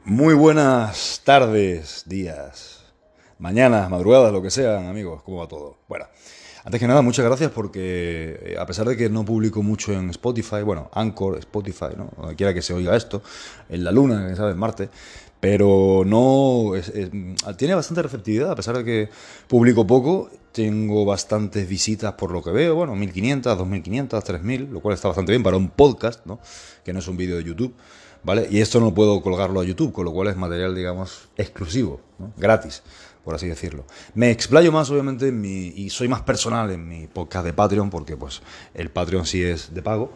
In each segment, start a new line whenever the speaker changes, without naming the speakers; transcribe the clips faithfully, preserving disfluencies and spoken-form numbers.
Muy buenas tardes, días, mañanas, madrugadas, lo que sean, amigos. ¿Cómo va todo? Bueno, antes que nada, muchas gracias porque eh, a pesar de que no publico mucho en Spotify, bueno, Anchor, Spotify, ¿no? Donde quiera que se oiga esto, en la Luna, que sabes, Marte, pero no es- es- tiene bastante receptividad, a pesar de que publico poco, tengo bastantes visitas por lo que veo, bueno, mil quinientas, dos mil quinientas, tres mil, lo cual está bastante bien para un podcast, ¿no? Que no es un vídeo de YouTube. ¿Vale? Y esto no puedo colgarlo a YouTube, con lo cual es material, digamos, exclusivo, ¿no? Gratis, por así decirlo. Me explayo más, obviamente, en mi, y soy más personal en mi podcast de Patreon, porque pues el Patreon sí es de pago,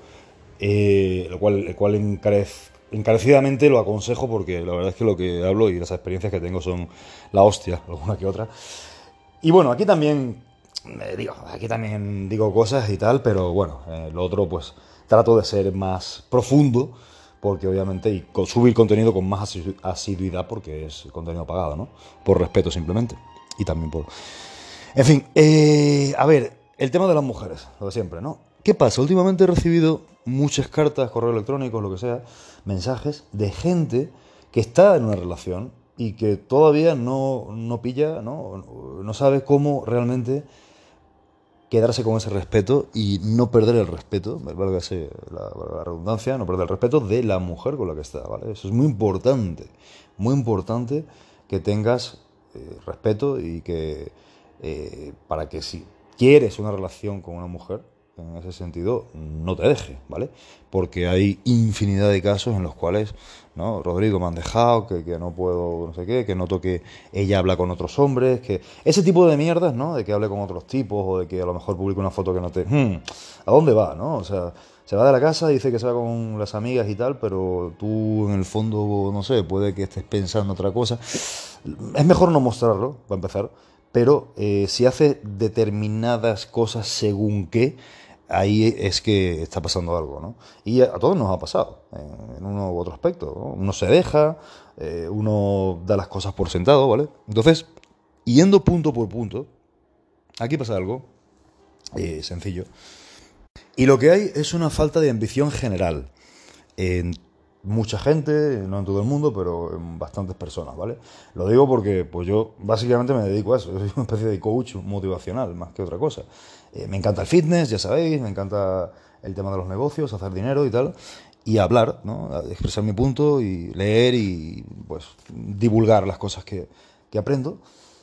eh, lo cual, el cual encarez, encarecidamente lo aconsejo, porque la verdad es que lo que hablo y las experiencias que tengo son la hostia, alguna que otra. Y bueno, aquí también, eh, digo, aquí también digo cosas y tal, pero bueno, eh, lo otro pues trato de ser más profundo, porque obviamente, y con- subir contenido con más asidu- asiduidad, porque es contenido pagado, ¿no? Por respeto simplemente. Y también por... En fin, eh, a ver, el tema de las mujeres, lo de siempre, ¿no? ¿Qué pasa? Últimamente he recibido muchas cartas, correo electrónico, lo que sea, mensajes de gente que está en una relación y que todavía no, no pilla, ¿no? No sabe cómo realmente quedarse con ese respeto y no perder el respeto, valga la, valga la redundancia, no perder el respeto de la mujer con la que está, ¿vale? Eso es muy importante, muy importante que tengas eh, respeto y que eh, para que si quieres una relación con una mujer, en ese sentido, no te deje, ¿vale? Porque hay infinidad de casos en los cuales, ¿no? Rodrigo, me han dejado, que, que no puedo, no sé qué, que noto que ella habla con otros hombres, que... Ese tipo de mierdas, ¿no? De que hable con otros tipos o de que a lo mejor publique una foto que no te... Hmm, ¿a dónde va, no? O sea, se va de la casa, dice que se va con las amigas y tal, pero tú en el fondo, no sé, puede que estés pensando otra cosa. Es mejor no mostrarlo, para empezar, pero eh, si hace determinadas cosas según qué, ahí es que está pasando algo, ¿no? Y a, a todos nos ha pasado, eh, en uno u otro aspecto, ¿no? Uno se deja, eh, uno da las cosas por sentado, ¿vale? Entonces, yendo punto por punto, aquí pasa algo eh, sencillo. Y lo que hay es una falta de ambición general en mucha gente, no en todo el mundo, pero en bastantes personas, ¿vale? Lo digo porque pues yo básicamente me dedico a eso, yo soy una especie de coach motivacional más que otra cosa. Eh, me encanta el fitness, ya sabéis, me encanta el tema de los negocios, hacer dinero y tal, y hablar, ¿no? Expresar mi punto y leer y pues divulgar las cosas que, que aprendo.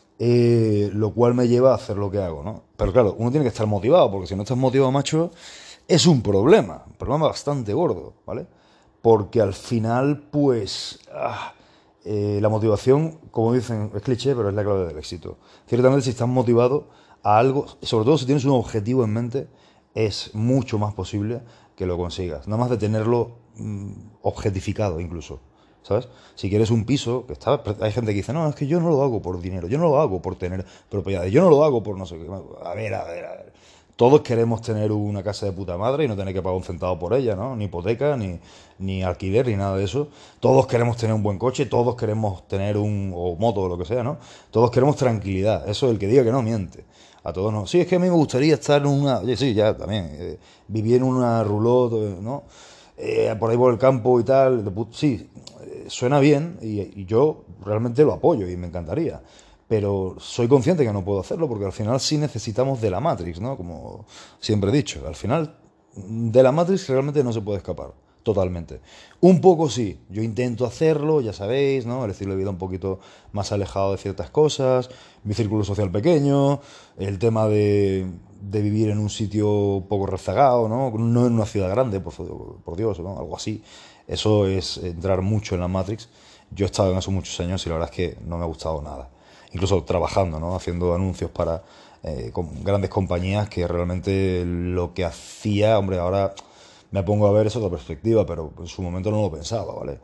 Eh, lo cual me lleva a hacer lo que hago, ¿no? Pero claro, uno tiene que estar motivado, porque si no estás motivado, macho, es un problema, un problema bastante gordo, ¿vale? Porque al final, pues, ah, eh, la motivación, como dicen, es cliché, pero es la clave del éxito. Ciertamente, si estás motivado a algo, sobre todo si tienes un objetivo en mente, es mucho más posible que lo consigas. Nada más de tenerlo mm, objetificado incluso. ¿Sabes? Si quieres un piso, que está, hay gente que dice, no, es que yo no lo hago por dinero, yo no lo hago por tener propiedades, yo no lo hago por no sé qué. A ver, a ver, a ver. Todos queremos tener una casa de puta madre y no tener que pagar un centavo por ella, ¿no? Ni hipoteca, ni, ni alquiler, ni nada de eso. Todos queremos tener un buen coche, todos queremos tener un, o moto o lo que sea, ¿no? Todos queremos tranquilidad. Eso el que diga que no miente. A todos no. Sí, es que a mí me gustaría estar en una. Oye, sí, ya, también. Eh, vivir en una roulotte, ¿no? Eh, por ahí por el campo y tal. de put- Sí, eh, suena bien y, y yo realmente lo apoyo y me encantaría. Pero soy consciente que no puedo hacerlo porque al final sí necesitamos de la Matrix, ¿no? Como siempre he dicho. Al final de la Matrix realmente no se puede escapar. Totalmente. Un poco sí, yo intento hacerlo, ya sabéis, ¿no? El estilo de vida un poquito más alejado de ciertas cosas, mi círculo social pequeño, el tema de, de vivir en un sitio poco rezagado, ¿no? No en una ciudad grande, por, por Dios, ¿no? Algo así. Eso es entrar mucho en la Matrix. Yo he estado en eso muchos años y la verdad es que no me ha gustado nada. Incluso trabajando, ¿no? Haciendo anuncios para eh, con grandes compañías que realmente lo que hacía, hombre, ahora me pongo a ver eso de otra perspectiva, pero en su momento no lo pensaba, ¿vale?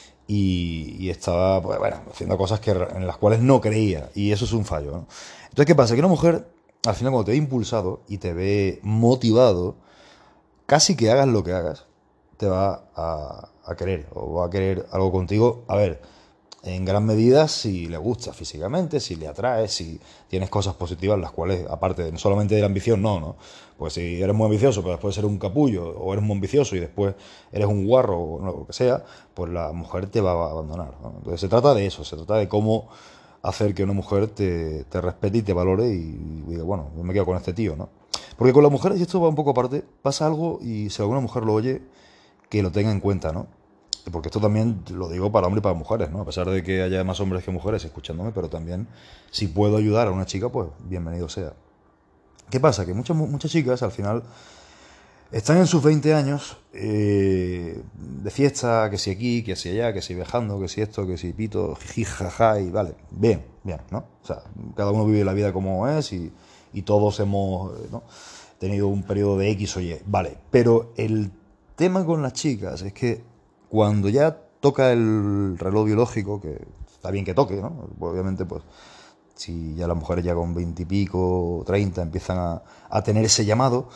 Y, y estaba, pues bueno, haciendo cosas que, en las cuales no creía, y eso es un fallo, ¿no? Entonces, ¿qué pasa? Que una mujer, al final, cuando te ve impulsado y te ve motivado, casi que hagas lo que hagas, te va a, a querer, o va a querer algo contigo. A ver, en gran medida si le gusta físicamente, si le atrae, si tienes cosas positivas, las cuales, aparte de, no solamente de la ambición, no, ¿no? Pues si eres muy ambicioso, pero después eres un capullo, o eres muy ambicioso y después eres un guarro, o lo que sea, pues la mujer te va a abandonar, ¿no? Entonces se trata de eso, se trata de cómo hacer que una mujer te, te respete y te valore y, y diga, bueno, yo me quedo con este tío, ¿no? Porque con las mujeres, y esto va un poco aparte, pasa algo y si alguna mujer lo oye, que lo tenga en cuenta, ¿no? Porque esto también lo digo para hombres y para mujeres, ¿no? A pesar de que haya más hombres que mujeres escuchándome, pero también si puedo ayudar a una chica, pues bienvenido sea. ¿Qué pasa? Que muchas, muchas chicas al final están en sus veinte años eh, de fiesta, que si aquí, que si allá, que si viajando, que si esto, que si pito, jiji, jaja, y vale, bien, bien, ¿no? O sea, cada uno vive la vida como es y, y todos hemos, ¿no?, tenido un periodo de X o Y, vale. Pero el tema con las chicas es que cuando ya toca el reloj biológico, que está bien que toque, ¿no? Obviamente, pues, si ya las mujeres ya con veinte y pico, treinta, empiezan a, a tener ese llamado,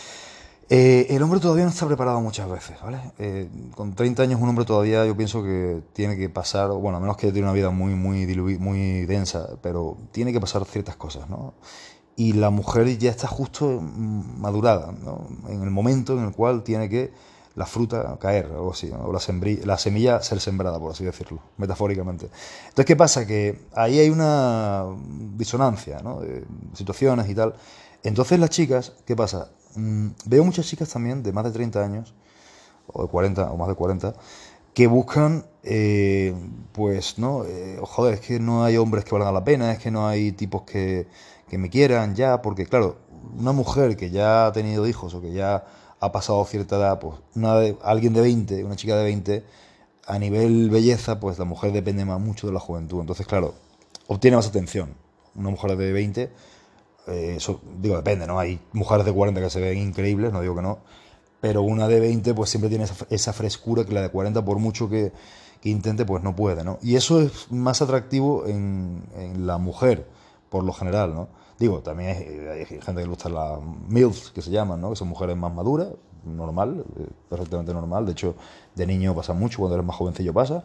eh, el hombre todavía no está preparado muchas veces, ¿vale? Eh, con treinta años un hombre todavía yo pienso que tiene que pasar, bueno, a menos que tiene una vida muy, muy, diluvi- muy densa, pero tiene que pasar ciertas cosas, ¿no? Y la mujer ya está justo mm, madurada, ¿no? En el momento en el cual tiene que la fruta caer, o algo así, ¿no? O la, sembri- la semilla ser sembrada, por así decirlo, metafóricamente. Entonces, ¿qué pasa? Que ahí hay una disonancia, ¿no?, de situaciones y tal. Entonces las chicas, ¿qué pasa? Mm, veo muchas chicas también de más de treinta años, o de cuarenta, o más de cuarenta, que buscan, eh, pues, ¿no? Eh, joder, es que no hay hombres que valgan la pena, es que no hay tipos que, que me quieran ya, porque claro, una mujer que ya ha tenido hijos o que ya ha pasado cierta edad, pues una de, alguien de veinte, una chica de veinte, a nivel belleza, pues la mujer depende más mucho de la juventud. Entonces, claro, obtiene más atención. Una mujer de veinte, eh, eso, digo, depende, ¿no? Hay mujeres de cuarenta que se ven increíbles, no digo que no, pero una de veinte pues siempre tiene esa, esa frescura que la de cuarenta, por mucho que, que intente, pues no puede, ¿no? Y eso es más atractivo en, en la mujer, por lo general, ¿no? Digo, también hay, hay gente que le gusta las MILFs, que se llaman, ¿no? Que son mujeres más maduras, normal, eh, perfectamente normal. De hecho, de niño pasa mucho, cuando eres más jovencillo pasa,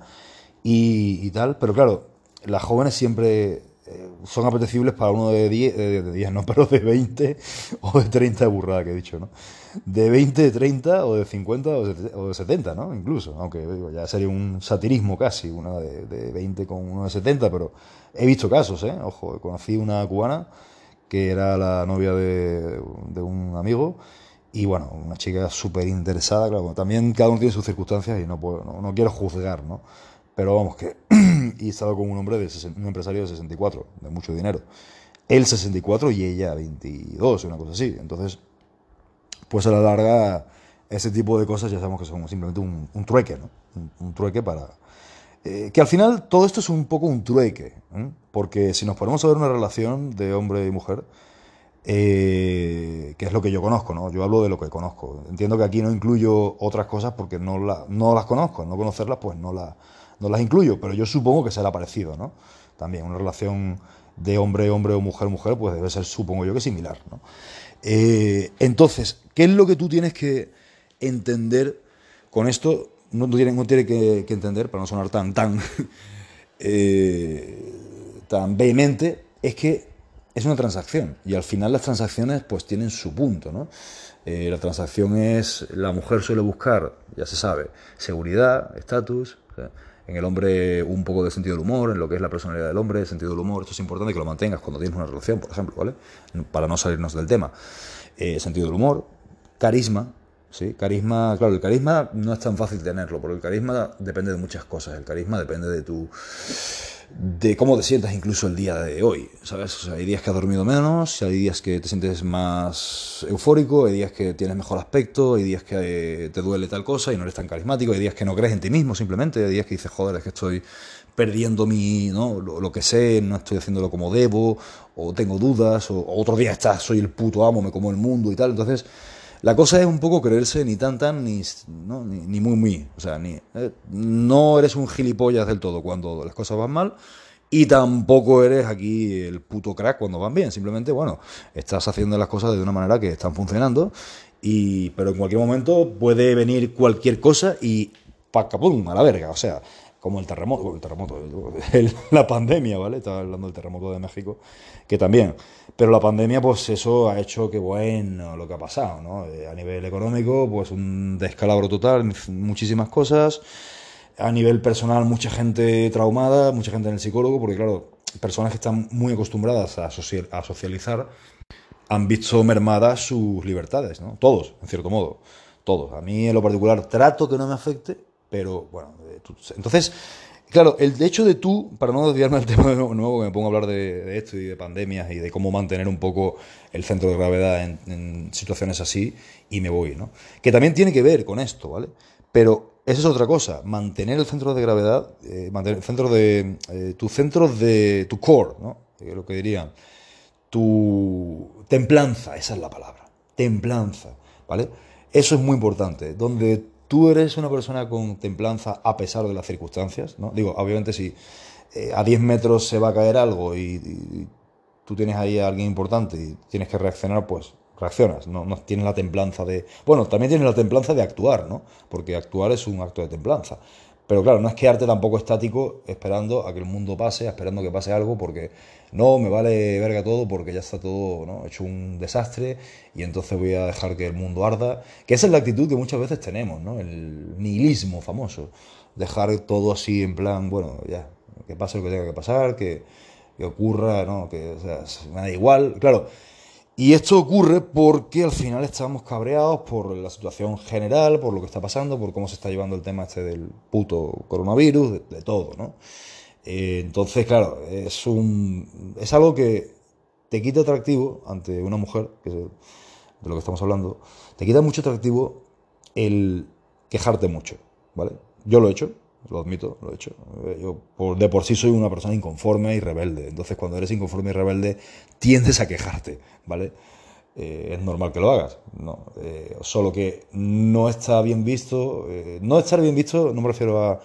y, y tal. Pero claro, las jóvenes siempre eh, son apetecibles para uno de diez, eh, de diez, no, pero de veinte o de treinta, de burrada que he dicho, ¿no? De veinte, de treinta, o de cincuenta, o de, o de setenta, ¿no? Incluso, aunque digo, ya sería un satirismo casi, una de, de veinte con uno de setenta, pero he visto casos, ¿eh? Ojo, conocí una cubana que era la novia de, de un amigo, y bueno, una chica súper interesada, claro, también cada uno tiene sus circunstancias y no, puedo, no, no quiero juzgar, ¿no? Pero vamos, que... y estaba con un hombre, de sesenta, un empresario de sesenta y cuatro, de mucho dinero. Él sesenta y cuatro y ella veintidós, una cosa así. Entonces, pues a la larga, ese tipo de cosas ya sabemos que son simplemente un, un trueque, ¿no? Un, un trueque para... Eh, que al final todo esto es un poco un trueque, ¿eh? Porque si nos ponemos a ver una relación de hombre y mujer, eh, que es lo que yo conozco, ¿no? Yo hablo de lo que conozco. Entiendo que aquí no incluyo otras cosas porque no, la, no las conozco. Al no conocerlas, pues no, la, no las incluyo, pero yo supongo que será parecido, ¿no? También una relación de hombre-hombre o mujer-mujer, pues debe ser, supongo yo, que similar, ¿no? Eh, entonces, ¿qué es lo que tú tienes que entender con esto? No, no tienes no tiene que, que entender, para no sonar tan, tan, eh, tan vehemente, es que es una transacción y al final las transacciones pues tienen su punto, ¿no? Eh, la transacción es, la mujer suele buscar, ya se sabe, seguridad, estatus, o sea, en el hombre un poco de sentido del humor, en lo que es la personalidad del hombre, el sentido del humor. Esto es importante que lo mantengas cuando tienes una relación, por ejemplo, ¿vale? Para no salirnos del tema. Eh, sentido del humor, carisma, ¿sí? Carisma, claro, el carisma no es tan fácil tenerlo, porque el carisma depende de muchas cosas. El carisma depende de tu... de cómo te sientas incluso el día de hoy, ¿sabes? O sea, hay días que has dormido menos, hay días que te sientes más eufórico, hay días que tienes mejor aspecto, hay días que te duele tal cosa y no eres tan carismático, hay días que no crees en ti mismo simplemente, hay días que dices, joder, es que estoy perdiendo mi, ¿no? lo, lo que sé, no estoy haciéndolo como debo, o tengo dudas, o, o otro día estás, soy el puto amo, me como el mundo y tal. Entonces, la cosa es un poco creerse ni tan tan ni, ¿no? ni, ni muy muy. O sea, ni, eh, no eres un gilipollas del todo cuando las cosas van mal y tampoco eres aquí el puto crack cuando van bien. Simplemente, bueno, estás haciendo las cosas de una manera que están funcionando, y, pero en cualquier momento puede venir cualquier cosa y ¡pacapum! A la verga. O sea, como el terremoto, bueno, el terremoto, el- la pandemia, ¿vale? Estaba hablando del terremoto de México, que también. Pero la pandemia, pues eso ha hecho que, bueno, lo que ha pasado, ¿no? Eh, a nivel económico, pues un descalabro total, muchísimas cosas. A nivel personal, mucha gente traumada, mucha gente en el psicólogo, porque claro, personas que están muy acostumbradas a, social- a socializar han visto mermadas sus libertades, ¿no? Todos, en cierto modo. Todos. A mí, en lo particular, trato que no me afecte, pero bueno. eh, tú- entonces, claro, el hecho de tú, para no desviarme del tema de nuevo, que me pongo a hablar de, de esto y de pandemias y de cómo mantener un poco el centro de gravedad en, en situaciones así, y me voy, ¿no? Que también tiene que ver con esto, ¿vale? Pero esa es otra cosa, mantener el centro de gravedad, eh, mantener el centro de. Eh, tu centro de. Tu core, ¿no? Eh, lo que dirían tu templanza, esa es la palabra, templanza, ¿vale? Eso es muy importante, donde tú eres una persona con templanza a pesar de las circunstancias, ¿no? Digo, obviamente si eh, a diez metros se va a caer algo y, y tú tienes ahí a alguien importante y tienes que reaccionar, pues reaccionas, no, no tienes la templanza de. Bueno, también tienes la templanza de actuar, ¿no? Porque actuar es un acto de templanza. Pero claro, no es quedarte tampoco estático esperando a que el mundo pase, esperando que pase algo, porque no, me vale verga todo porque ya está todo, ¿no?, hecho un desastre y entonces voy a dejar que el mundo arda. Que esa es la actitud que muchas veces tenemos, ¿no? El nihilismo famoso. Dejar todo así en plan, bueno, ya, que pase lo que tenga que pasar, que, que ocurra, ¿no? Que, o sea, me da igual. Claro, y esto ocurre porque al final estamos cabreados por la situación general, por lo que está pasando, por cómo se está llevando el tema este del puto coronavirus, de, de todo, ¿no? Eh, entonces, claro, es un es algo que te quita atractivo ante una mujer, que es de lo que estamos hablando, te quita mucho atractivo el quejarte mucho, ¿vale? Yo lo he hecho, lo admito, lo he hecho. Eh, Yo por, de por sí soy una persona inconforme y rebelde. Entonces, cuando eres inconforme y rebelde, tiendes a quejarte, ¿vale? Eh, es normal que lo hagas, ¿no? Eh, solo que no está bien visto. Eh, no estar bien visto, no me refiero a,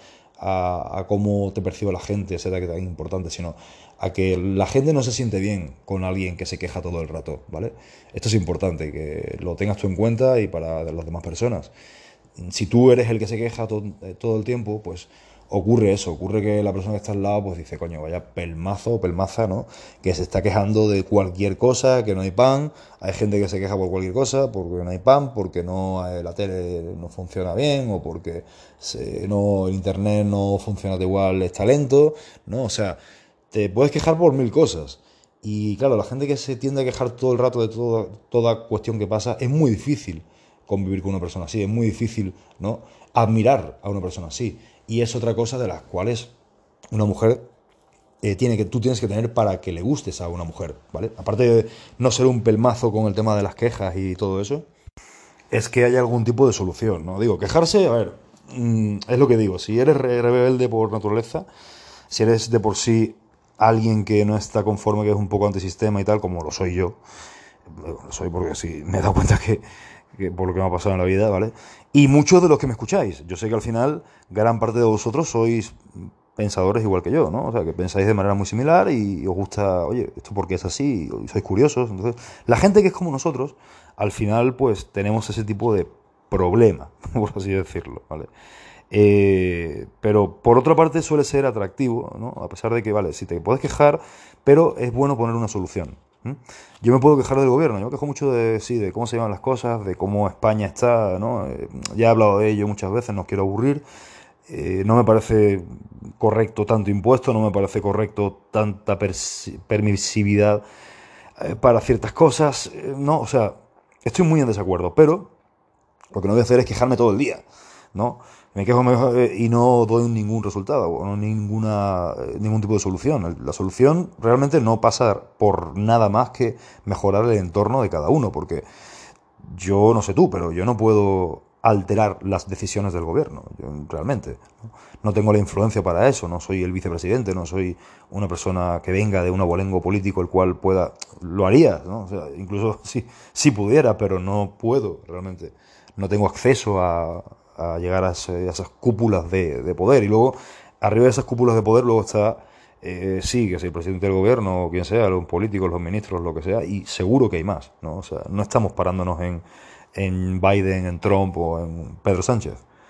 a, a cómo te percibe la gente, etcétera, que es tan importante, sino a que la gente no se siente bien con alguien que se queja todo el rato, ¿vale? Esto es importante, que lo tengas tú en cuenta y para las demás personas. Si tú eres el que se queja todo, eh, todo el tiempo, pues ocurre eso, ocurre que la persona que está al lado pues dice, coño, vaya pelmazo o pelmaza, ¿no? Que se está quejando de cualquier cosa, que no hay pan, hay gente que se queja por cualquier cosa, porque no hay pan, porque no eh, la tele no funciona bien, o porque se- no, el internet no funciona de igual, está lento, ¿no? O sea, te puedes quejar por mil cosas. Y claro, la gente que se tiende a quejar todo el rato de todo- toda cuestión que pasa, es muy difícil convivir con una persona así, es muy difícil, ¿no?, admirar a una persona así. Y es otra cosa de las cuales una mujer eh, tiene que, tú tienes que tener para que le gustes a una mujer, ¿vale? Aparte de no ser un pelmazo con el tema de las quejas y todo eso, es que haya algún tipo de solución, ¿no? Digo, quejarse, a ver, mm, es lo que digo, si eres re- rebelde por naturaleza, si eres de por sí alguien que no está conforme, que es un poco antisistema y tal, como lo soy yo, lo soy porque sí, me he dado cuenta que, que por lo que me ha pasado en la vida, ¿vale? Y muchos de los que me escucháis, yo sé que al final gran parte de vosotros sois pensadores igual que yo, ¿no? O sea, que pensáis de manera muy similar y os gusta, oye, esto porque es así, y sois curiosos. Entonces, la gente que es como nosotros, al final, pues tenemos ese tipo de problema, por así decirlo, ¿vale? Eh, pero por otra parte suele ser atractivo, ¿no? A pesar de que, vale, si te puedes quejar, pero es bueno poner una solución. ¿Mm? Yo me puedo quejar del gobierno, yo me quejo mucho de, sí, de cómo se llevan las cosas, de cómo España está, ¿no? Eh, ya he hablado de ello muchas veces, no os quiero aburrir. Eh, no me parece correcto tanto impuesto, no me parece correcto tanta permisividad eh, para ciertas cosas, eh, no, o sea, estoy muy en desacuerdo, pero lo que no voy a hacer es quejarme todo el día, ¿no? Me quejo me- y no doy ningún resultado, o no ninguna, eh, ningún tipo de solución. La solución realmente no pasa por nada más que mejorar el entorno de cada uno, porque yo no sé tú, pero yo no puedo alterar las decisiones del gobierno, yo, realmente. ¿No? No tengo la influencia para eso, no soy el vicepresidente, no soy una persona que venga de un abolengo político el cual pueda. Lo haría, ¿no? O sea, incluso si, si pudiera, pero no puedo realmente. No tengo acceso a, a llegar a, ese- a esas cúpulas de, de poder. Y luego, arriba de esas cúpulas de poder, luego está, eh, sí, que es el presidente del gobierno o quien sea, los políticos, los ministros, lo que sea, y seguro que hay más, ¿no? O sea, no estamos parándonos en, en Biden, en Trump o en Pedro Sánchez.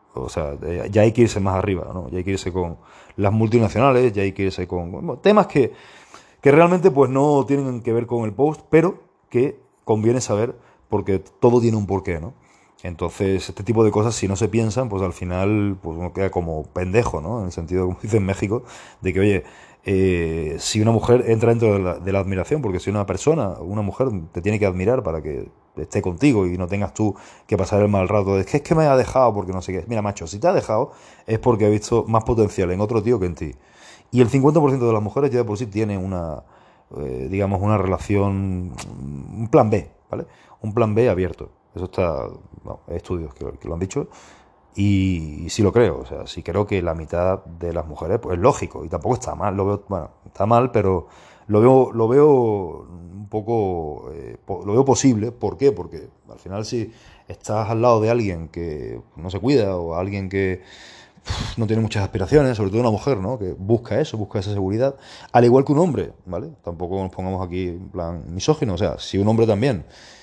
O sea, ya hay que irse más arriba, ¿no? Ya hay que irse con las multinacionales, ya hay que irse con bueno, temas que, que realmente pues no tienen que ver con el post, pero que conviene saber porque todo tiene un porqué, ¿no? Entonces, este tipo de cosas, si no se piensan, pues al final pues uno queda como pendejo, ¿no? En el sentido, como dice en México, de que, oye, eh, si una mujer entra dentro de la, de la admiración, porque si una persona, una mujer, te tiene que admirar para que esté contigo y no tengas tú que pasar el mal rato de que es que me ha dejado porque no sé qué. Mira, macho, si te ha dejado es porque ha visto más potencial en otro tío que en ti. Y el cincuenta por ciento de las mujeres ya de por sí tiene una, eh, digamos, una relación, un plan B, ¿vale? Un plan B abierto. Eso está, no, hay estudios que, que lo han dicho y, y sí lo creo. O sea, sí creo que la mitad de las mujeres, pues es lógico y tampoco está mal. Lo veo, bueno, está mal, pero lo veo, lo veo un poco, eh, po- lo veo posible. ¿Por qué? Porque al final si estás al lado de alguien que no se cuida o alguien que no tiene muchas aspiraciones, sobre todo una mujer, ¿no? Que busca eso, busca esa seguridad, al igual que un hombre, ¿vale? Tampoco nos pongamos aquí en plan misógino, o sea, si un hombre también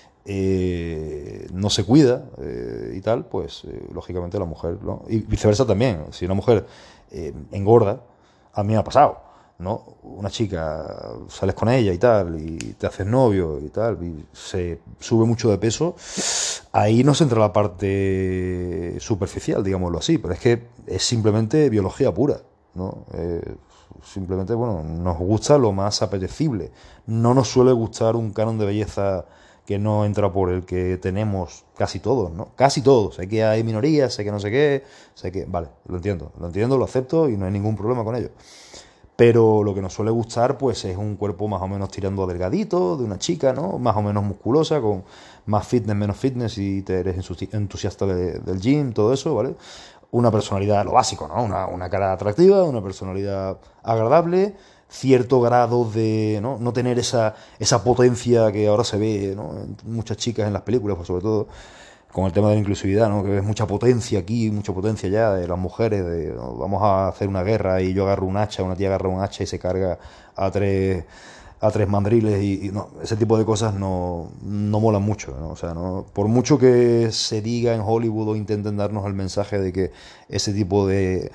eh, no se cuida eh, y tal, pues eh, lógicamente la mujer, ¿no? Y viceversa también, si una mujer eh, engorda, a mí me ha pasado, ¿no? Una chica, sales con ella y tal, y te haces novio y tal, y se sube mucho de peso, ahí no se entra la parte superficial, digámoslo así, pero es que es simplemente biología pura, ¿no? Eh, simplemente, bueno, nos gusta lo más apetecible. No nos suele gustar un canon de belleza que no entra por el que tenemos casi todos, ¿no? Casi todos. Sé que hay minorías, sé que no sé qué, sé que... Vale, lo entiendo, lo entiendo, lo acepto y no hay ningún problema con ello. Pero lo que nos suele gustar, pues, es un cuerpo más o menos tirando a delgadito, de una chica, ¿no? Más o menos musculosa, con más fitness, menos fitness, y te eres entusiasta de- del gym, todo eso, ¿vale? Una personalidad, lo básico, ¿no? Una, una cara atractiva, una personalidad agradable, cierto grado de, ¿no? No tener esa, esa potencia que ahora se ve, ¿no? En muchas chicas en las películas, pues sobre todo con el tema de la inclusividad, ¿no? Que ves mucha potencia aquí, mucha potencia allá de las mujeres, de ¿no? Vamos a hacer una guerra y yo agarro un hacha, una tía agarra un hacha y se carga a tres a tres mandriles y, y no, ese tipo de cosas no, no molan mucho, ¿no? O sea, no, por mucho que se diga en Hollywood o intenten darnos el mensaje de que ese tipo de,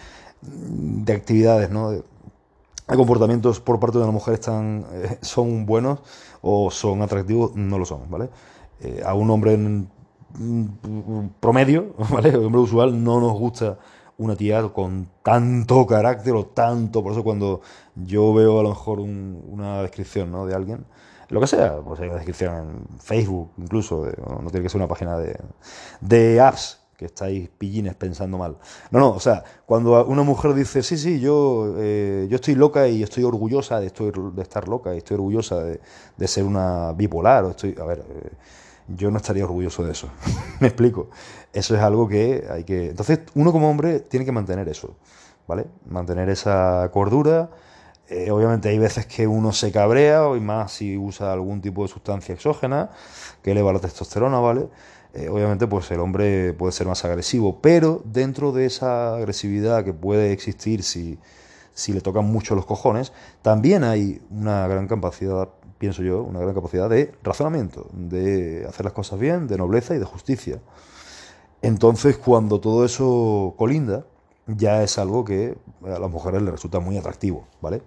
de actividades, ¿no? De, de comportamientos por parte de una mujer están, eh, son buenos o son atractivos, no lo son, ¿vale? Eh, a un hombre en, mm, promedio, ¿vale? Un hombre usual no nos gusta una tía con tanto carácter o tanto, por eso cuando yo veo a lo mejor un- una descripción, ¿no? De alguien, lo que sea, pues hay una descripción en Facebook incluso, de- no no tiene que ser una página de, de apps, que estáis pillines pensando mal. No, no, o sea, cuando una mujer dice, sí, sí, yo, eh, yo estoy loca y estoy orgullosa de, estoy, de estar loca y estoy orgullosa de, de ser una bipolar, o estoy, a ver, eh, yo no estaría orgulloso de eso. Me explico. Eso es algo que hay que... Entonces, uno como hombre tiene que mantener eso, ¿vale? Mantener esa cordura. Eh, obviamente hay veces que uno se cabrea, y más si usa algún tipo de sustancia exógena que eleva la testosterona, ¿vale? Eh, obviamente pues el hombre puede ser más agresivo, pero dentro de esa agresividad que puede existir si, si le tocan mucho los cojones, también hay una gran capacidad, pienso yo, una gran capacidad de razonamiento, de hacer las cosas bien, de nobleza y de justicia. Entonces, cuando todo eso colinda, ya es algo que a las mujeres les resulta muy atractivo, ¿vale?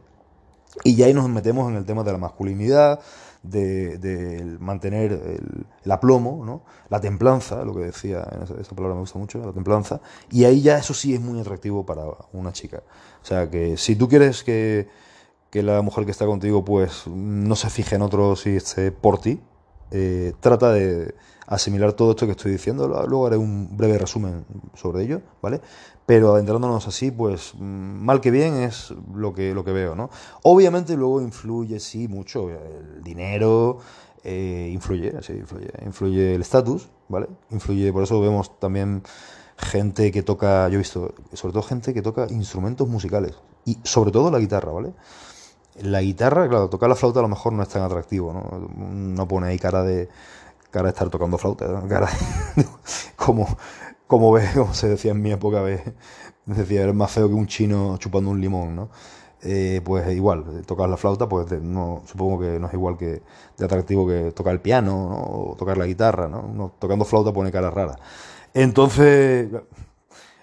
Y ya ahí nos metemos en el tema de la masculinidad, de, de mantener el, el aplomo, ¿no? La templanza, lo que decía, esa, esa palabra me gusta mucho, la templanza. Y ahí ya eso sí es muy atractivo para una chica. O sea que si tú quieres que, que la mujer que está contigo pues no se fije en otro si esté por ti, eh, trata de asimilar todo esto que estoy diciendo. Luego haré un breve resumen sobre ello, ¿vale? Pero adentrándonos así, pues mm, mal que bien es lo que, lo que veo, ¿no? Obviamente luego influye, sí, mucho el dinero, eh, influye, sí, influye, influye el estatus, ¿vale? Influye, por eso vemos también gente que toca, yo he visto, sobre todo gente que toca instrumentos musicales y sobre todo la guitarra, ¿vale? La guitarra, claro, tocar la flauta a lo mejor no es tan atractivo, ¿no? No pone ahí cara de cara de estar tocando flauta, ¿no? Cara de- como, como ves, como se decía en mi época, ves, decía, eres más feo que un chino chupando un limón, ¿no? Eh, pues igual, tocar la flauta, pues de- no, supongo que no es igual que de atractivo que tocar el piano, ¿no? O tocar la guitarra, ¿no? Uno tocando flauta pone cara rara. Entonces,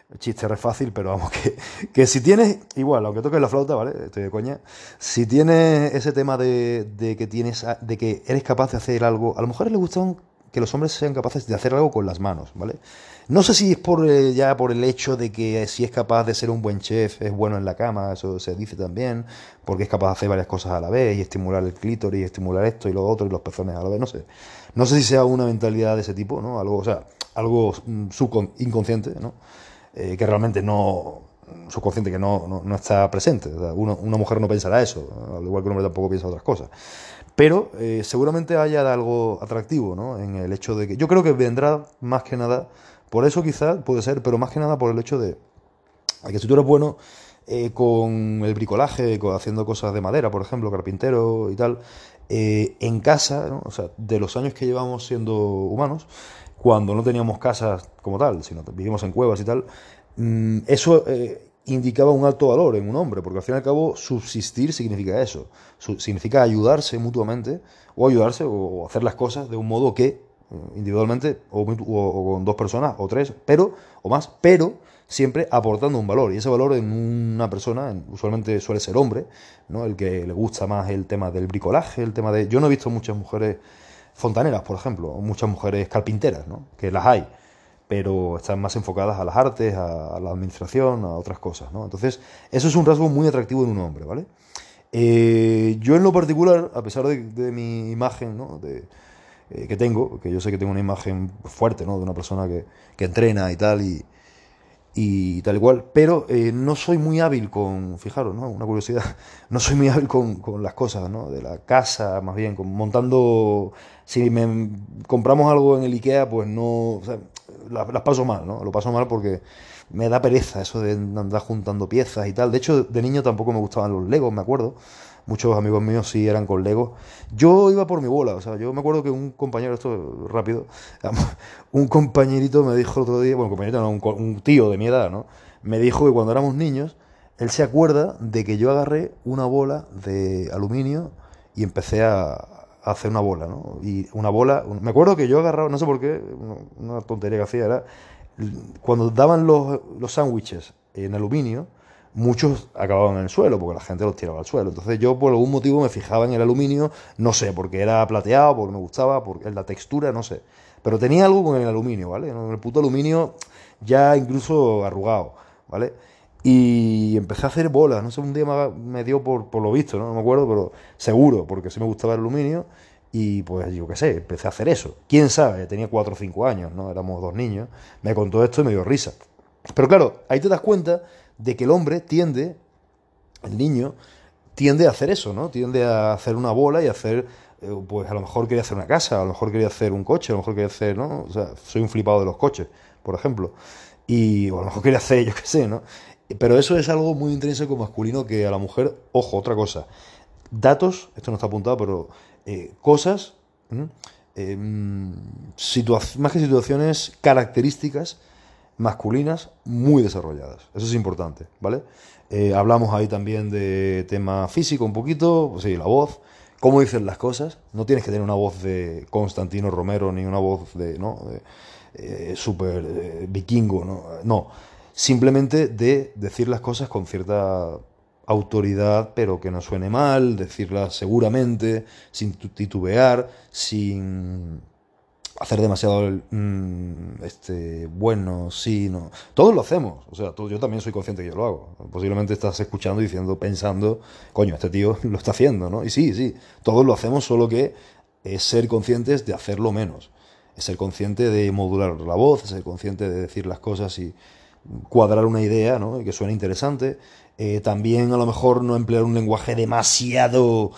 Chiste re fácil, pero vamos, que, que si tienes, igual, aunque toques la flauta, ¿vale? Estoy de coña. Si tienes ese tema de, de que tienes, a- de que eres capaz de hacer algo, a lo mejor le gustan que los hombres sean capaces de hacer algo con las manos, ¿vale? No sé si es por eh, ya por el hecho de que si es capaz de ser un buen chef, es bueno en la cama, eso se dice también, porque es capaz de hacer varias cosas a la vez y estimular el clítoris, y estimular esto y lo otro y los pezones a la vez, no sé. No sé si sea una mentalidad de ese tipo, ¿no? Algo, o sea, algo mm, subcon- inconsciente, ¿no? Eh, que realmente no, subconsciente que no, no, no está presente. O sea, uno- una mujer no pensará eso, al igual que un hombre tampoco piensa otras cosas. Pero eh, seguramente haya algo atractivo, ¿no? En el hecho de que. Yo creo que vendrá más que nada, por eso quizás puede ser, pero más que nada por el hecho de, de que si tú eres bueno eh, con el bricolaje, con- haciendo cosas de madera, por ejemplo, carpintero y tal, eh, en casa, ¿no? O sea, de los años que llevamos siendo humanos, cuando no teníamos casas como tal, sino que vivimos en cuevas y tal, mm, eso eh, indicaba un alto valor en un hombre, porque al fin y al cabo subsistir significa eso, Su- significa ayudarse mutuamente, o ayudarse, o, o hacer las cosas de un modo que, eh, individualmente, o, mutu- o- o con dos personas, o tres, pero, o más, pero siempre aportando un valor. Y ese valor en una persona, en- usualmente suele ser hombre, ¿no? El que le gusta más el tema del bricolaje, el tema de... Yo no he visto muchas mujeres fontaneras, por ejemplo, o muchas mujeres carpinteras, ¿no? Que las hay, pero están más enfocadas a las artes, a, a la administración, a otras cosas, ¿no? Entonces, eso es un rasgo muy atractivo en un hombre, ¿vale? Eh, yo en lo particular, a pesar de, de mi imagen, ¿no? De, eh, que tengo, que yo sé que tengo una imagen fuerte, ¿no? De una persona que, que entrena y tal, y, y tal y cual, pero eh, no soy muy hábil con, fijaros, ¿no? Una curiosidad, no soy muy hábil con, con las cosas, ¿no? De la casa, más bien, con, montando, si me compramos algo en el IKEA, pues no, o sea, las, las paso mal, ¿no? Lo paso mal porque me da pereza eso de andar juntando piezas y tal. De hecho, de niño tampoco me gustaban los Legos, me acuerdo. Muchos amigos míos sí eran con Legos. Yo iba por mi bola, o sea, yo me acuerdo que un compañero, esto rápido, un compañerito me dijo el otro día, bueno, compañerito no, un, co- un tío de mi edad, ¿no? Me dijo que cuando éramos niños, él se acuerda de que yo agarré una bola de aluminio y empecé a, a hacer una bola, ¿no? Y una bola, un- me acuerdo que yo agarraba, no sé por qué, una una tontería que hacía era, cuando daban los, los sándwiches en aluminio, muchos acababan en el suelo, porque la gente los tiraba al suelo. Entonces yo por algún motivo me fijaba en el aluminio, no sé, porque era plateado, porque me gustaba, porque la textura, no sé. Pero tenía algo con el aluminio, ¿vale? El puto aluminio ya incluso arrugado, ¿vale? Y empecé a hacer bolas, no sé, un día me, me dio por, por lo visto, ¿no? No me acuerdo, pero seguro, porque sí me gustaba el aluminio. Y pues yo qué sé, empecé a hacer eso. ¿Quién sabe? Tenía cuatro o cinco años, ¿no? Éramos dos niños. Me contó esto y me dio risa. Pero claro, ahí te das cuenta de que el hombre tiende, el niño, tiende a hacer eso, ¿no? Tiende a hacer una bola y hacer, eh, pues a lo mejor quería hacer una casa, a lo mejor quería hacer un coche, a lo mejor quería hacer, ¿no? O sea, soy un flipado de los coches, por ejemplo. Y o a lo mejor quería hacer, yo qué sé, ¿no? Pero eso es algo muy intrínseco masculino que a la mujer, ojo, otra cosa. Datos, esto no está apuntado, pero eh, cosas, ¿m? Eh, situa- más que situaciones, características masculinas muy desarrolladas. Eso es importante, ¿vale? Eh, hablamos ahí también de tema físico un poquito, pues sí, la voz, cómo dicen las cosas. No tienes que tener una voz de Constantino Romero ni una voz de, ¿no? De, eh, súper eh, vikingo, ¿no? No, simplemente de decir las cosas con cierta autoridad, pero que no suene mal, decirlas seguramente, sin titubear, sin hacer demasiado mm, este bueno, sí, no. Todos lo hacemos, o sea, tú- yo también soy consciente que yo lo hago. Posiblemente estás escuchando y diciendo, pensando, coño, este tío lo está haciendo, ¿no? Y sí, sí, todos lo hacemos, solo que es ser conscientes de hacerlo menos. Es ser consciente de modular la voz, es ser consciente de decir las cosas y cuadrar una idea, ¿no? Y que suene interesante. Eh, también a lo mejor no emplear un lenguaje demasiado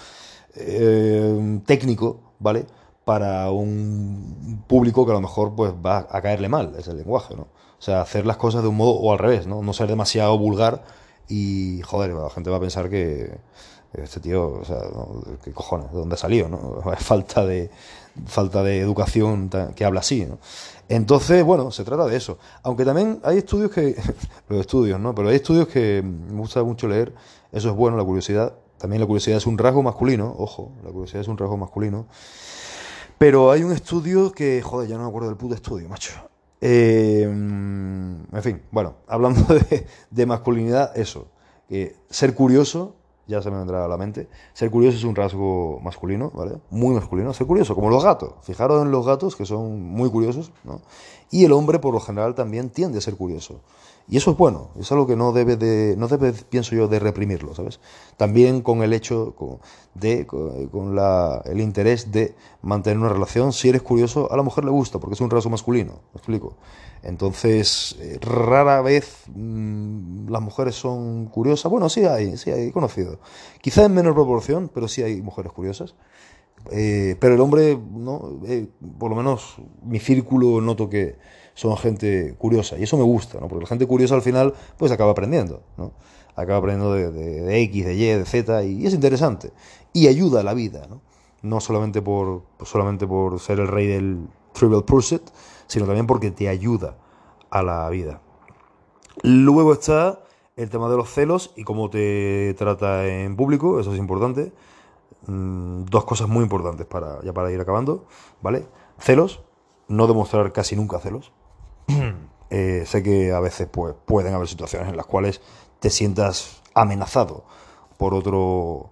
eh, técnico, ¿vale? Para un público que a lo mejor pues va a caerle mal ese lenguaje, ¿no? O sea, hacer las cosas de un modo o al revés, ¿no? No ser demasiado vulgar y, joder, la gente va a pensar que este tío, o sea, ¿no? ¿Qué cojones? ¿De dónde salió, no? Es falta de, falta de educación ta- que habla así, ¿no? Entonces, bueno, se trata de eso. Aunque también hay estudios que, los estudios, ¿no? Pero hay estudios que me gusta mucho leer, eso es bueno, la curiosidad. También la curiosidad es un rasgo masculino, ojo, la curiosidad es un rasgo masculino. Pero hay un estudio que, joder, ya no me acuerdo del puto estudio, macho. Eh, en fin, bueno, hablando de, de masculinidad, eso. Que ser curioso, ya se me vendrá a la mente. Ser curioso es un rasgo masculino, ¿vale? Muy masculino. Ser curioso, como los gatos. Fijaros en los gatos, que son muy curiosos, ¿no? Y el hombre, por lo general, también tiende a ser curioso. Y eso es bueno, es algo que no debe de, no debe, pienso yo, de reprimirlo, ¿sabes? También con el hecho con, de, con, con la, el interés de mantener una relación, si eres curioso, a la mujer le gusta, porque es un rasgo masculino, ¿me explico? Entonces, eh, rara vez mmm, las mujeres son curiosas. Bueno, sí hay, sí hay conocido. Quizá en menor proporción, pero sí hay mujeres curiosas. Eh, pero el hombre, no, eh, por lo menos mi círculo noto que son gente curiosa y eso me gusta, ¿no? Porque la gente curiosa al final pues acaba aprendiendo, ¿no? Acaba aprendiendo de, de, de X, de Y, de Z y es interesante y ayuda a la vida, ¿no? No solamente por, pues solamente por ser el rey del Trivial Pursuit, sino también porque te ayuda a la vida. Luego está el tema de los celos y cómo te trata en público, eso es importante. Mm, dos cosas muy importantes para, ya para ir acabando, ¿vale? Celos, no demostrar casi nunca celos. Eh, sé que a veces pues, pueden haber situaciones en las cuales te sientas amenazado por otro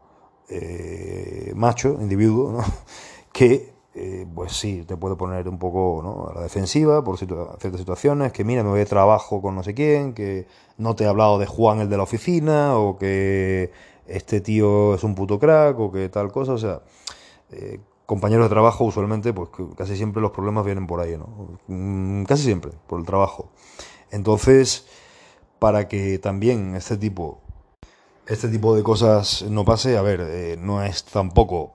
eh, macho, individuo, ¿no? Que eh, pues sí, te puede poner un poco, ¿no?, a la defensiva por situ ciertas situaciones, que mira, me voy de trabajo con no sé quién, que no te he hablado de Juan, el de la oficina, o que este tío es un puto crack, o que tal cosa, o sea, eh, compañeros de trabajo usualmente, pues casi siempre los problemas vienen por ahí, ¿no? Mm, casi siempre, por el trabajo. Entonces, para que también este tipo, este tipo de cosas no pase, a ver, eh, no es tampoco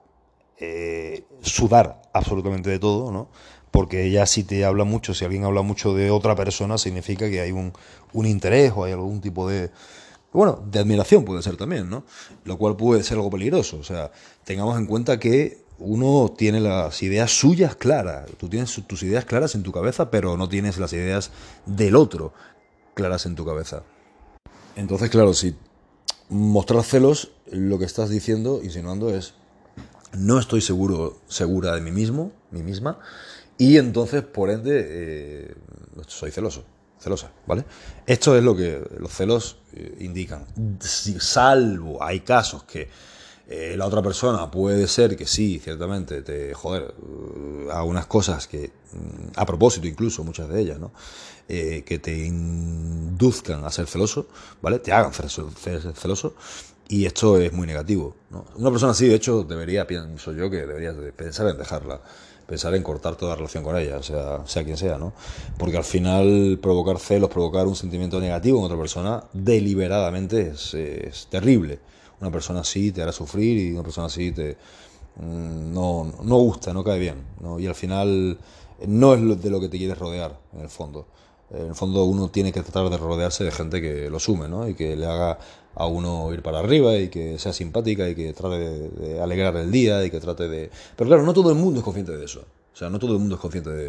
eh, sudar absolutamente de todo, ¿no? Porque ya si te habla mucho, si alguien habla mucho de otra persona, significa que hay un, un interés o hay algún tipo de, bueno, de admiración puede ser también, ¿no? Lo cual puede ser algo peligroso. O sea, tengamos en cuenta que uno tiene las ideas suyas claras. Tú tienes tus ideas claras en tu cabeza, pero no tienes las ideas del otro claras en tu cabeza. Entonces, claro, si mostrar celos, lo que estás diciendo, insinuando es, no estoy seguro, segura de mí mismo, mí misma, y entonces, por ende, eh, soy celoso, celosa, ¿vale? Esto es lo que los celos eh, indican. Si, salvo hay casos que eh, la otra persona puede ser que sí, ciertamente, te joder, a unas cosas que, a propósito incluso, muchas de ellas, ¿no? Eh, que te induzcan a ser celoso, ¿vale? Te hagan ser celoso. Y esto es muy negativo, ¿no? Una persona así, de hecho, debería, pienso yo, que debería pensar en dejarla, pensar en cortar toda relación con ella, o sea, sea quien sea, ¿no? Porque al final provocar celos, provocar un sentimiento negativo en otra persona, deliberadamente es, es terrible. Una persona así te hará sufrir y una persona así te mmm, no, no gusta, no cae bien, ¿no? Y al final no es de lo que te quieres rodear, en el fondo. En el fondo uno tiene que tratar de rodearse de gente que lo sume, ¿no? Y que le haga a uno ir para arriba y que sea simpática y que trate de, de alegrar el día y que trate de... Pero claro, no todo el mundo es consciente de eso. O sea, no todo el mundo es consciente de,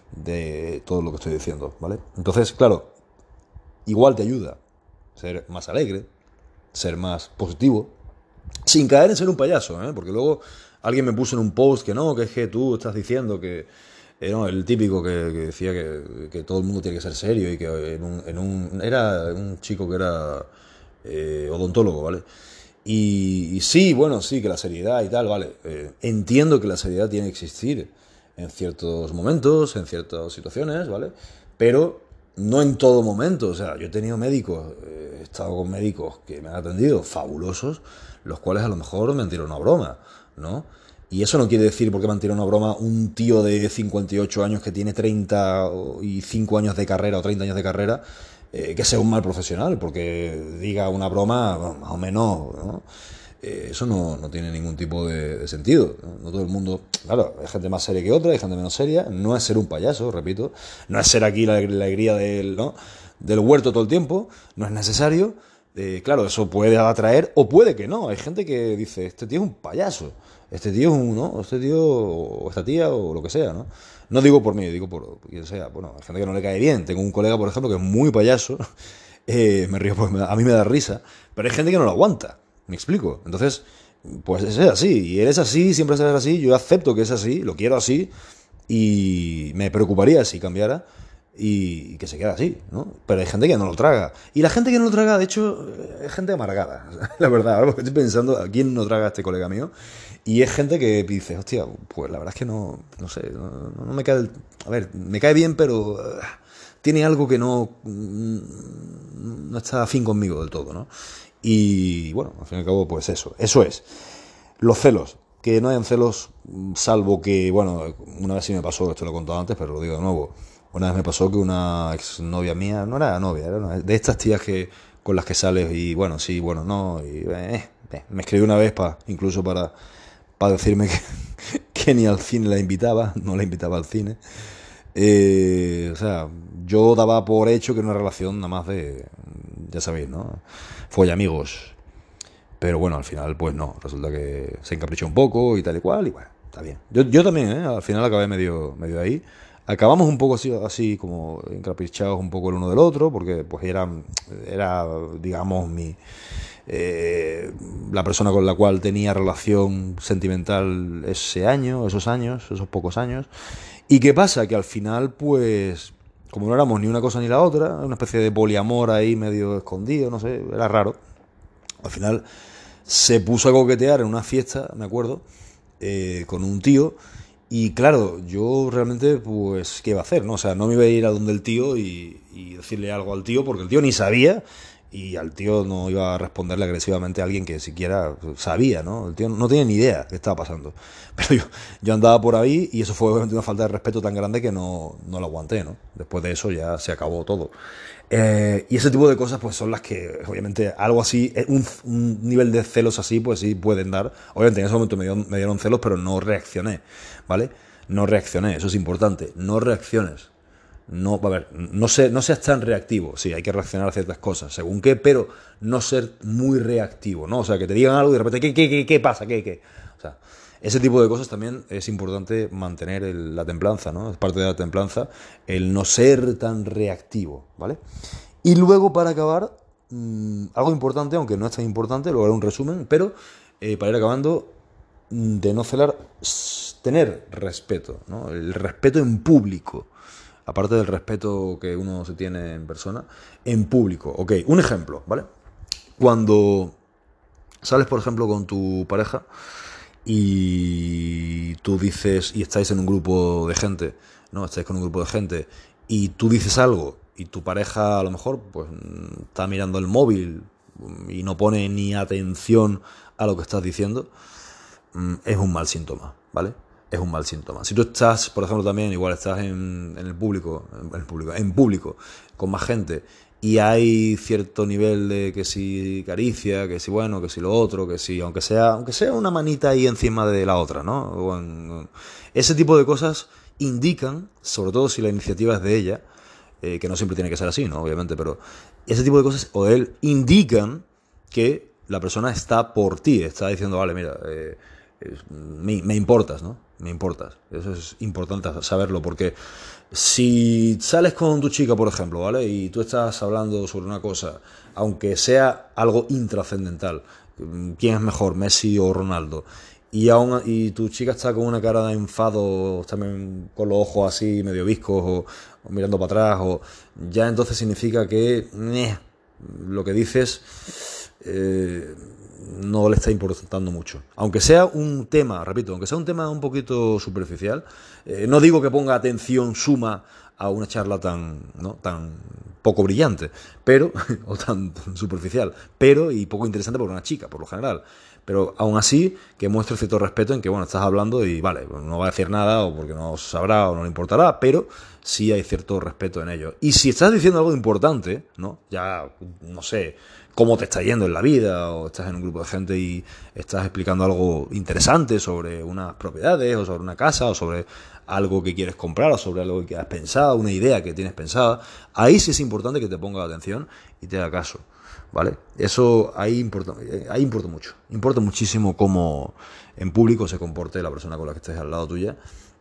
de todo lo que estoy diciendo, ¿vale? Entonces, claro, igual te ayuda ser más alegre, ser más positivo, sin caer en ser un payaso, ¿eh? Porque luego alguien me puso en un post que no, que es que tú estás diciendo que... Eh, no, el típico que, que decía que, que todo el mundo tiene que ser serio y que en un... En un era un chico que era eh, odontólogo, ¿vale? Y, y sí, bueno, sí, que la seriedad y tal, vale. Eh, entiendo que la seriedad tiene que existir en ciertos momentos, en ciertas situaciones, ¿vale? Pero no en todo momento. O sea, yo he tenido médicos, eh, he estado con médicos que me han atendido fabulosos, los cuales a lo mejor me han tirado una broma, ¿no? Y eso no quiere decir, porque me han tirado una broma, un tío de cincuenta y ocho años que tiene treinta y cinco años de carrera o treinta años de carrera, eh, que sea un mal profesional, porque diga una broma, bueno, más o menos, ¿no? Eh, eso no, no tiene ningún tipo de, de sentido, ¿no? No todo el mundo, claro, hay gente más seria que otra, hay gente menos seria, no es ser un payaso, repito, no es ser aquí la, la alegría del, ¿no?, del huerto todo el tiempo, no es necesario. Eh, claro, eso puede atraer o puede que no. Hay gente que dice, este tío es un payaso, este tío es un, ¿no? Este tío o esta tía o lo que sea, ¿no? No digo por mí, digo por quien sea. Bueno, hay gente que no le cae bien. Tengo un colega, por ejemplo, que es muy payaso. Eh, me río porque a mí me da risa. Pero hay gente que no lo aguanta. ¿Me explico? Entonces, pues es así. Y él es así, siempre será así. Yo acepto que es así, lo quiero así. Y me preocuparía si cambiara. y, y que se queda así, ¿no? Pero hay gente que no lo traga. Y la gente que no lo traga, de hecho, es gente amargada. La verdad, ahora porque estoy pensando, ¿a quién no traga este colega mío? Y es gente que dice, hostia, pues la verdad es que no, no sé, no, no me cae del- a ver, me cae bien, pero uh, tiene algo que no, mm, no está afín conmigo del todo, ¿no? Y bueno, al fin y al cabo, pues eso, eso es. Los celos, que no hayan celos, mm, salvo que, bueno, una vez sí me pasó, esto lo he contado antes, pero lo digo de nuevo. Una vez me pasó que una exnovia mía, no era novia, era una de estas tías que con las que sales y bueno, sí, bueno, no, y eh, eh, me escribió una vez pa, incluso para, para decirme que, que ni al cine la invitaba, no la invitaba al cine. Eh, o sea, yo daba por hecho que era una relación nada más de, ya sabéis, ¿no? Fue amigos. Pero bueno, al final, pues no. Resulta que se encaprichó un poco y tal y cual. Y bueno, está bien. Yo, yo también, ¿eh? Al final acabé medio, medio ahí. Acabamos un poco así, así como encaprichados un poco el uno del otro, porque pues era, era digamos, mi, eh, la persona con la cual tenía relación sentimental ese año, esos años, esos pocos años. ¿Y qué pasa? Que al final, pues, como no éramos ni una cosa ni la otra, una especie de poliamor ahí medio escondido, no sé, era raro. Al final se puso a coquetear en una fiesta, me acuerdo, eh, con un tío. Y claro, yo realmente, pues, ¿qué iba a hacer? ¿No? O sea, no me iba a ir a donde el tío y, y decirle algo al tío, porque el tío ni sabía, y al tío no iba a responderle agresivamente a alguien que siquiera sabía, ¿no? El tío no tenía ni idea qué estaba pasando. Pero yo, yo andaba por ahí y eso fue obviamente una falta de respeto tan grande que no, no lo aguanté, ¿no? Después de eso ya se acabó todo. Eh, y ese tipo de cosas pues son las que obviamente algo así, eh, un, un nivel de celos así pues sí pueden dar. Obviamente en ese momento me dieron, me dieron celos, pero no reaccioné, ¿vale? No reaccioné, eso es importante, no reacciones. No, a ver, no, sé, no seas tan reactivo, sí, hay que reaccionar a ciertas cosas, según qué, pero no ser muy reactivo, ¿no? O sea, que te digan algo y de repente, ¿qué, qué, qué, qué pasa? ¿Qué, qué? O sea, ese tipo de cosas también es importante mantener el- la templanza, ¿no? Es parte de la templanza el no ser tan reactivo, ¿vale? Y luego, para acabar, mmm, algo importante, aunque no es tan importante, luego haré un resumen, pero eh, para ir acabando, mm, de no celar, s- tener respeto, ¿no? El respeto en público, aparte del respeto que uno se tiene en persona, en público. Ok, un ejemplo, ¿vale? Cuando sales, por ejemplo, con tu pareja y tú dices, y estáis en un grupo de gente, ¿no? Estáis con un grupo de gente y tú dices algo y tu pareja a lo mejor pues está mirando el móvil y no pone ni atención a lo que estás diciendo, mm, es un mal síntoma, ¿vale? Es un mal síntoma. Si tú estás, por ejemplo, también, igual estás en, en el público, en el público, en público, con más gente, y hay cierto nivel de que si caricia, que si bueno, que si lo otro, que si, aunque sea, aunque sea una manita ahí encima de la otra, ¿no? O en- ese tipo de cosas indican, sobre todo si la iniciativa es de ella, eh, que no siempre tiene que ser así, ¿no? Obviamente, pero ese tipo de cosas, o de él, indican que la persona está por ti, está diciendo, vale, mira, eh, eh, me, me importas, ¿no? Me importas. Eso es importante saberlo, porque si sales con tu chica, por ejemplo, ¿vale? Y tú estás hablando sobre una cosa, aunque sea algo intrascendental, ¿quién es mejor, Messi o Ronaldo? Y, aún, y tu chica está con una cara de enfado, también con los ojos así medio viscos o, o mirando para atrás, o ya entonces significa que eh, lo que dices eh, no le está importando mucho. Aunque sea un tema, repito, aunque sea un tema un poquito superficial, eh, no digo que ponga atención suma a una charla tan, ¿no? tan poco brillante, pero, o tan superficial, pero y poco interesante por una chica, por lo general. Pero aún así, que muestre cierto respeto en que, bueno, estás hablando y, vale, no va a decir nada o porque no sabrá o no le importará, pero sí hay cierto respeto en ello. Y si estás diciendo algo importante, ¿no? Ya, no sé, cómo te está yendo en la vida, o estás en un grupo de gente y estás explicando algo interesante sobre unas propiedades, o sobre una casa, o sobre algo que quieres comprar, o sobre algo que has pensado, una idea que tienes pensada, ahí sí es importante que te ponga atención y te haga caso, ¿vale? Eso ahí importa, ahí importa mucho. Importa muchísimo cómo en público se comporte la persona con la que estés al lado tuya.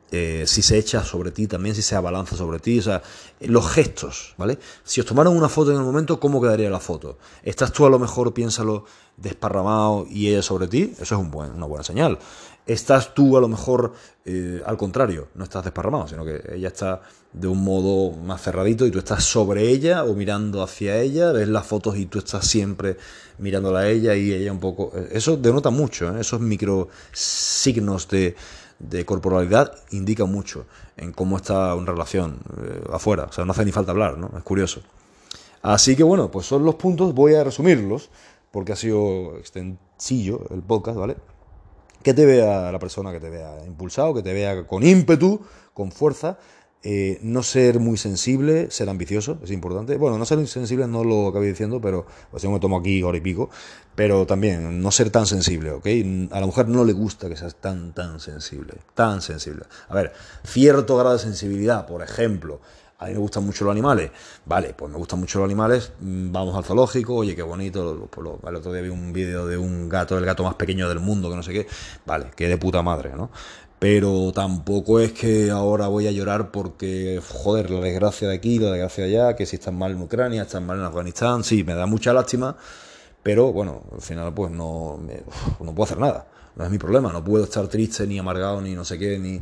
Eh, si se echa sobre ti también, si se abalanza sobre ti, o sea, los gestos, ¿vale? Si os tomaran una foto en el momento, ¿cómo quedaría la foto? ¿Estás tú a lo mejor, piénsalo, desparramado y ella sobre ti? Eso es un buen, una buena señal. ¿Estás tú a lo mejor eh, al contrario? No estás desparramado, sino que ella está de un modo más cerradito y tú estás sobre ella o mirando hacia ella, ves las fotos y tú estás siempre mirándola a ella y ella un poco... Eso denota mucho, ¿eh? Esos micro signos de de corporalidad indica mucho en cómo está una relación eh, afuera. O sea, no hace ni falta hablar, ¿no? Es curioso. Así que bueno, pues son los puntos, voy a resumirlos, porque ha sido extensillo el podcast, ¿vale? Que te vea la persona, que te vea impulsado, que te vea con ímpetu, con fuerza. Eh, no ser muy sensible, ser ambicioso, es importante. Bueno, no ser sensible no lo acabé diciendo, pero pues yo me tomo aquí hora y pico. Pero también, no ser tan sensible, ¿ok? A la mujer no le gusta que seas tan, tan sensible, tan sensible. A ver, cierto grado de sensibilidad, por ejemplo, a mí me gustan mucho los animales. Vale, pues me gustan mucho los animales, vamos al zoológico, oye, qué bonito. Pues lo, el otro día vi un vídeo de un gato, el gato más pequeño del mundo, que no sé qué. Vale, qué de puta madre, ¿no? Pero tampoco es que ahora voy a llorar porque, joder, la desgracia de aquí, la desgracia de allá, que si están mal en Ucrania, están mal en Afganistán, sí, me da mucha lástima, pero bueno, al final pues no, me, no puedo hacer nada, no es mi problema, no puedo estar triste, ni amargado, ni no sé qué, ni,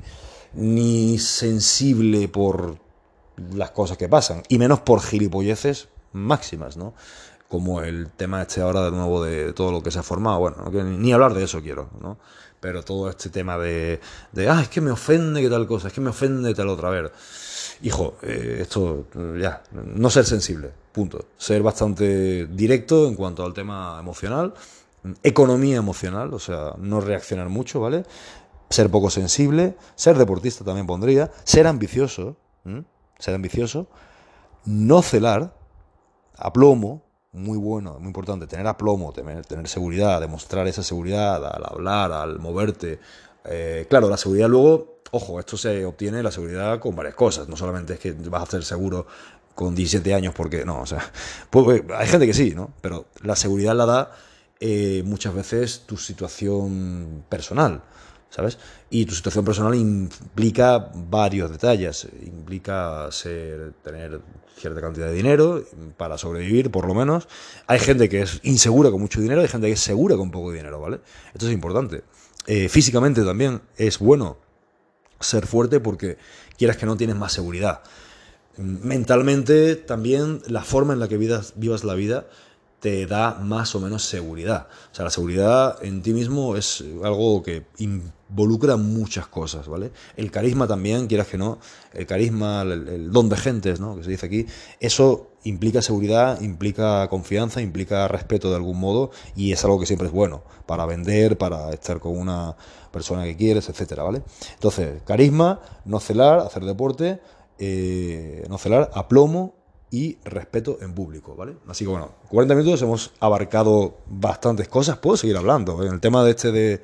ni sensible por las cosas que pasan, y menos por gilipolleces máximas, ¿no? Como el tema este ahora de nuevo de todo lo que se ha formado, bueno, no quiero ni hablar de eso quiero, ¿no? Pero todo este tema de, de ah, es que me ofende que tal cosa, es que me ofende tal otra, a ver, hijo, eh, esto ya, no ser sensible, punto, ser bastante directo en cuanto al tema emocional, economía emocional, o sea, no reaccionar mucho, ¿vale? Ser poco sensible, ser deportista también pondría, ser ambicioso, ¿m? ser ambicioso, no celar, aplomo, muy bueno, muy importante, tener aplomo, tener, tener seguridad, demostrar esa seguridad al hablar, al moverte. Eh, claro, la seguridad luego, ojo, esto se obtiene la seguridad con varias cosas, no solamente es que vas a ser seguro con diecisiete años porque, no, o sea, pues, hay gente que sí, ¿no? Pero la seguridad la da eh, muchas veces tu situación personal, ¿sabes? Y tu situación personal implica varios detalles, implica ser, tener cierta cantidad de dinero para sobrevivir, por lo menos. Hay gente que es insegura con mucho dinero, hay gente que es segura con poco dinero, ¿vale? Esto es importante. Eh, físicamente también es bueno ser fuerte porque quieras que no tienes más seguridad. Mentalmente también la forma en la que vivas, vivas la vida te da más o menos seguridad. O sea, la seguridad en ti mismo es algo que involucra muchas cosas, ¿vale? El carisma también, quieras que no, el carisma, el, el don de gentes, ¿no? Que se dice aquí, eso implica seguridad, implica confianza, implica respeto de algún modo y es algo que siempre es bueno para vender, para estar con una persona que quieres, etcétera, ¿vale? Entonces, carisma, no celar, hacer deporte, eh, no celar, aplomo y respeto en público, ¿vale? Así que bueno, cuarenta minutos hemos abarcado bastantes cosas, puedo seguir hablando. En el tema de este de,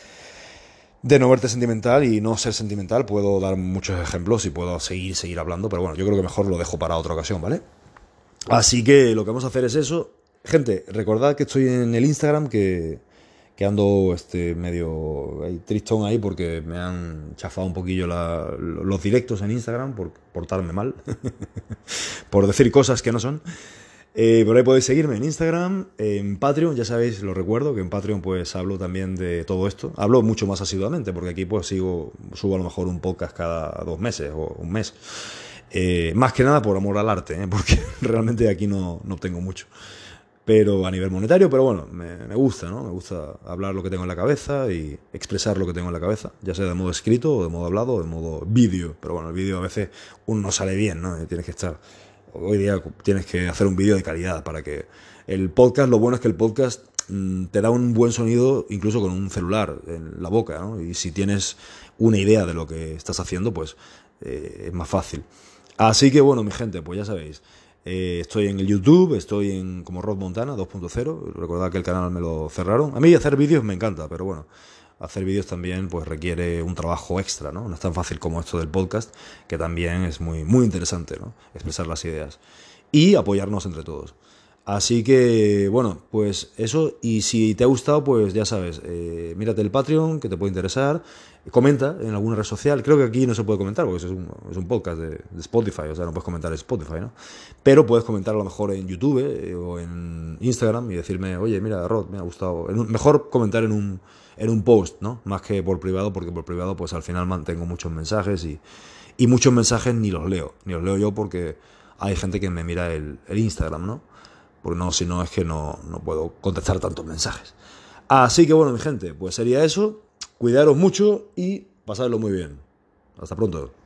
de no verte sentimental y no ser sentimental puedo dar muchos ejemplos y puedo seguir, seguir hablando, pero bueno, yo creo que mejor lo dejo para otra ocasión, ¿vale? Así que lo que vamos a hacer es eso. Gente, recordad que estoy en el Instagram, que, que ando este medio ahí, tristón ahí porque me han chafado un poquillo la, los directos en Instagram por portarme mal, por decir cosas que no son. Eh, por ahí podéis seguirme en Instagram, en Patreon, ya sabéis, lo recuerdo, que en Patreon pues hablo también de todo esto. Hablo mucho más asiduamente porque aquí pues sigo, subo a lo mejor un podcast cada dos meses o un mes. Eh, más que nada por amor al arte, ¿eh? Porque realmente aquí no, no obtengo mucho. Pero a nivel monetario, pero bueno, me, me gusta, ¿no? Me gusta hablar lo que tengo en la cabeza y expresar lo que tengo en la cabeza, ya sea de modo escrito o de modo hablado o de modo vídeo. Pero bueno, el vídeo a veces uno no sale bien, ¿no? Tienes que estar... Hoy día tienes que hacer un vídeo de calidad para que... El podcast, lo bueno es que el podcast mmm, te da un buen sonido incluso con un celular en la boca, ¿no? Y si tienes una idea de lo que estás haciendo, pues eh, es más fácil. Así que bueno, mi gente, pues ya sabéis, eh, estoy en el YouTube, estoy en como Rod Montana dos punto cero, recordad que el canal me lo cerraron. A mí hacer vídeos me encanta, pero bueno, hacer vídeos también pues requiere un trabajo extra, ¿no? No es tan fácil como esto del podcast, que también es muy, muy interesante, ¿no? Expresar las ideas y apoyarnos entre todos. Así que, bueno, pues eso. Y si te ha gustado, pues ya sabes, eh, mírate el Patreon, que te puede interesar. Comenta en alguna red social. Creo que aquí no se puede comentar, porque eso es un, es un podcast de, de Spotify, o sea, no puedes comentar en Spotify, ¿no? Pero puedes comentar a lo mejor en YouTube eh, o en Instagram y decirme, oye, mira, Rod, me ha gustado. En un- mejor comentar en un, en un post, ¿no? Más que por privado, porque por privado, pues al final mantengo muchos mensajes y, y muchos mensajes ni los leo. Ni los leo yo porque hay gente que me mira el, el Instagram, ¿no? Porque no, si no es que no, no puedo contestar tantos mensajes. Así que bueno, mi gente, pues sería eso. Cuidaros mucho y pasadlo muy bien. Hasta pronto.